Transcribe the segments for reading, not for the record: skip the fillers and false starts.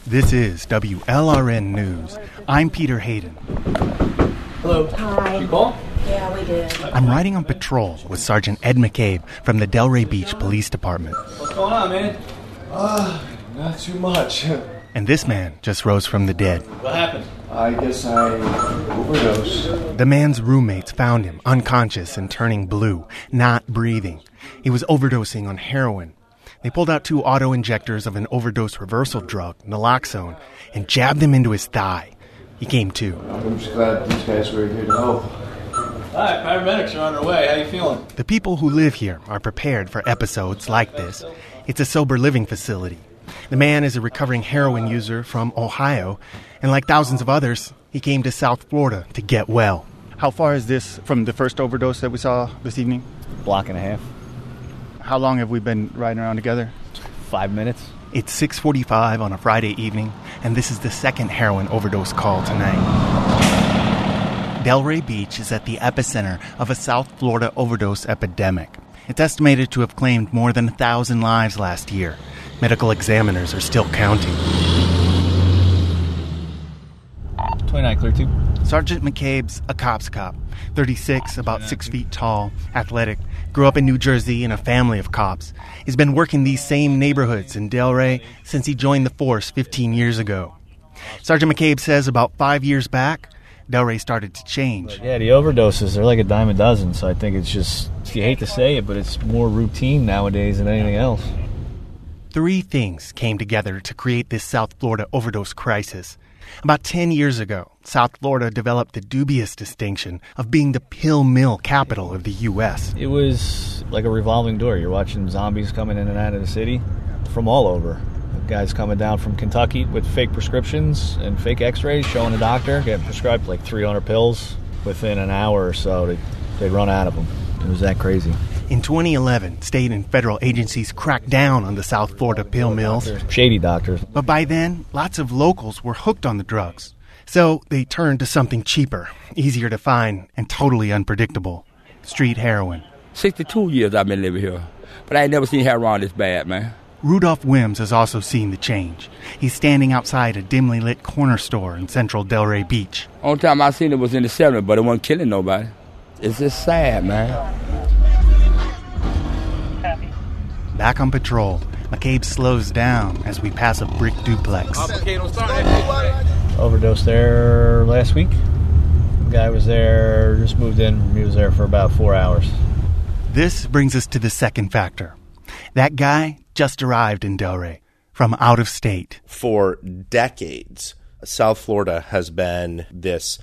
This is WLRN News. I'm Peter Hayden. Hello. Hi. Did you call? Yeah, we did. I'm riding on patrol with Sergeant Ed McCabe from the Delray Beach Police Department. What's going on, man? Not too much. And this man just rose from the dead. What happened? I guess I overdosed. The man's roommates found him unconscious and turning blue, not breathing. He was overdosing on heroin. They pulled out 2 auto-injectors of an overdose reversal drug, naloxone, and jabbed them into his thigh. He came to. I'm just glad these guys were here to help. All right, paramedics are on their way. How you feeling? The people who live here are prepared for episodes like this. It's a sober living facility. The man is a recovering heroin user from Ohio, and like thousands of others, he came to South Florida to get well. How far is this from the first overdose that we saw this evening? Block and a half. How long have we been riding around together? 5 minutes. It's 6:45 on a Friday evening, and this is the second heroin overdose call tonight. Delray Beach is at the epicenter of a South Florida overdose epidemic. It's estimated to have claimed more than 1,000 lives last year. Medical examiners are still counting. 29 clear 2. Sergeant McCabe's a cop's cop, 36, about 6 feet tall, athletic, grew up in New Jersey in a family of cops. He's been working these same neighborhoods in Delray since he joined the force 15 years ago. Sergeant McCabe says about 5 years back, Delray started to change. Yeah, the overdoses, they're like a dime a dozen, so I think it's just, you hate to say it, but it's more routine nowadays than anything else. 3 things came together to create this South Florida overdose crisis. About 10 years ago, South Florida developed the dubious distinction of being the pill mill capital of the U.S. It was like a revolving door. You're watching zombies coming in and out of the city from all over. Guys coming down from Kentucky with fake prescriptions and fake x-rays, showing a doctor, getting prescribed like 300 pills. Within an hour or so, they'd run out of them. It was that crazy. In 2011, state and federal agencies cracked down on the South Florida pill mills. Shady doctors. But by then, lots of locals were hooked on the drugs. So they turned to something cheaper, easier to find, and totally unpredictable. Street heroin. 62 years I've been living here, but I ain't never seen heroin this bad, man. Rudolph Wims has also seen the change. He's standing outside a dimly lit corner store in central Delray Beach. Only time I seen it was in the 70s, but it wasn't killing nobody. It's just sad, man. Back on patrol, McCabe slows down as we pass a brick duplex. Overdosed there last week. The guy was there, just moved in. He was there for about 4 hours. This brings us to the second factor. That guy just arrived in Delray from out of state. For decades, South Florida has been this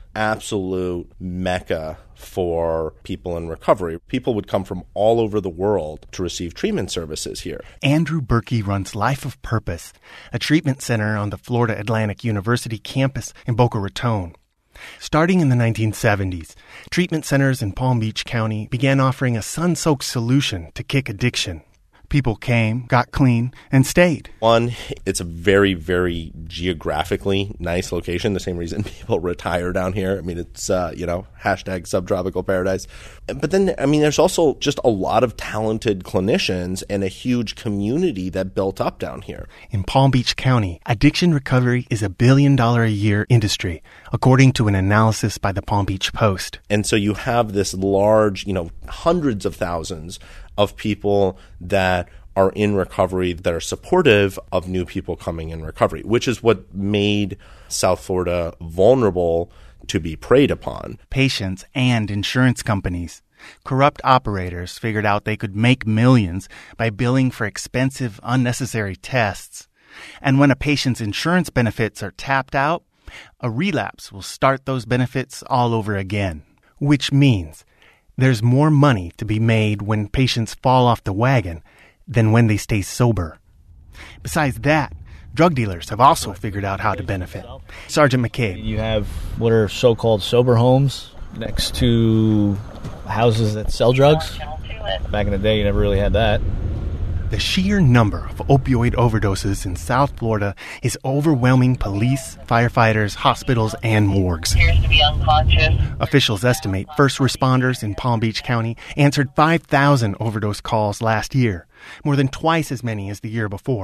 absolute mecca for people in recovery. People would come from all over the world to receive treatment services here. Andrew Berkey runs Life of Purpose, a treatment center on the Florida Atlantic University campus in Boca Raton. Starting in the 1970s, treatment centers in Palm Beach County began offering a sun-soaked solution to kick addiction. People came, got clean, and stayed. One, it's a very, very geographically nice location. The same reason people retire down here. I mean, it's, hashtag subtropical paradise. But then, there's also just a lot of talented clinicians and a huge community that built up down here. In Palm Beach County, addiction recovery is a $1 billion a year industry, according to an analysis by the Palm Beach Post. And so you have this large, hundreds of thousands of people that are in recovery that are supportive of new people coming in recovery, which is what made South Florida vulnerable to be preyed upon. Patients and insurance companies. Corrupt operators figured out they could make millions by billing for expensive, unnecessary tests. And when a patient's insurance benefits are tapped out, a relapse will start those benefits all over again. Which means there's more money to be made when patients fall off the wagon than when they stay sober. Besides that, drug dealers have also figured out how to benefit. Sergeant McCabe. You have what are so-called sober homes next to houses that sell drugs. Back in the day, you never really had that. The sheer number of opioid overdoses in South Florida is overwhelming police, firefighters, hospitals, and morgues. Appears to be unconscious. Officials estimate first responders in Palm Beach County answered 5,000 overdose calls last year, more than twice as many as the year before.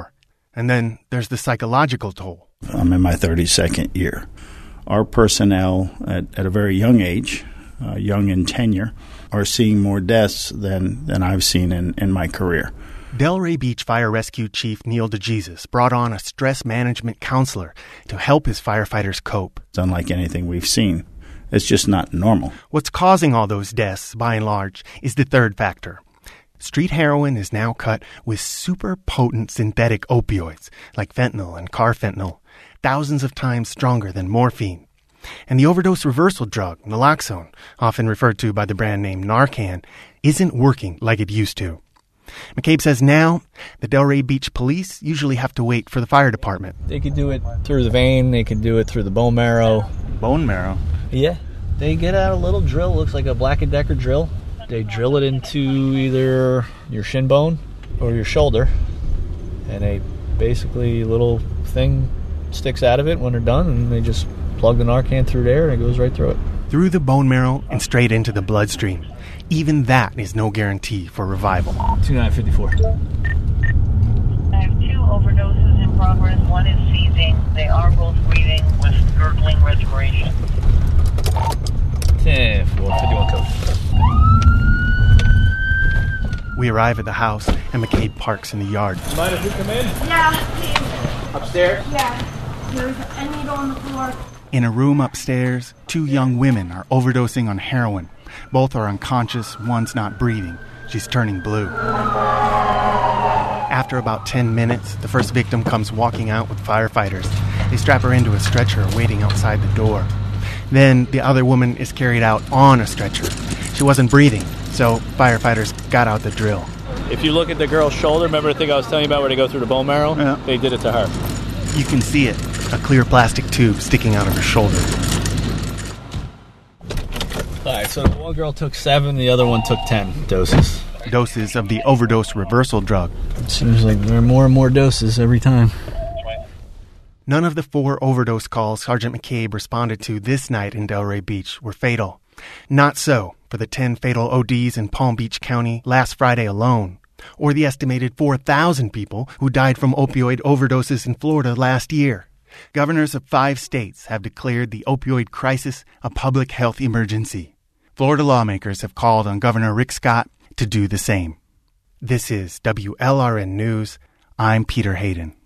And then there's the psychological toll. I'm in my 32nd year. Our personnel at a very young age, young in tenure, are seeing more deaths than I've seen in my career. Delray Beach Fire Rescue Chief Neil DeJesus brought on a stress management counselor to help his firefighters cope. It's unlike anything we've seen. It's just not normal. What's causing all those deaths, by and large, is the third factor. Street heroin is now cut with super potent synthetic opioids like fentanyl and carfentanil, thousands of times stronger than morphine. And the overdose reversal drug, naloxone, often referred to by the brand name Narcan, isn't working like it used to. McCabe says now the Delray Beach police usually have to wait for the fire department. They could do it through the vein. They could do it through the bone marrow. Bone marrow? Yeah. They get out a little drill. Looks like a Black & Decker drill. They drill it into either your shin bone or your shoulder. And a basically little thing sticks out of it when they're done. And they just plug the Narcan through there and it goes right through it. Through the bone marrow and straight into the bloodstream. Even that is no guarantee for revival. 2954. I have 2 overdoses in progress. One is seizing. They are both breathing with gurgling respiration. 10-4, 51 code. We arrive at the house, and McCabe parks in the yard. Mind if we come in? Yeah, please. Upstairs? Yeah. There's a needle on the floor. In a room upstairs, 2 young women are overdosing on heroin. Both are unconscious, one's not breathing. She's turning blue. After about 10 minutes, the first victim comes walking out with firefighters. They strap her into a stretcher waiting outside the door. Then the other woman is carried out on a stretcher. She wasn't breathing, so firefighters got out the drill. If you look at the girl's shoulder, remember the thing I was telling you about where they go through the bone marrow? Yeah. They did it to her. You can see it, a clear plastic tube sticking out of her shoulder. All right, so one girl took 7, the other one took 10 doses. Doses of the overdose reversal drug. It seems like there are more and more doses every time. None of the 4 overdose calls Sergeant McCabe responded to this night in Delray Beach were fatal. Not so for the 10 fatal ODs in Palm Beach County last Friday alone, or the estimated 4,000 people who died from opioid overdoses in Florida last year. Governors of 5 states have declared the opioid crisis a public health emergency. Florida lawmakers have called on Governor Rick Scott to do the same. This is WLRN News. I'm Peter Hayden.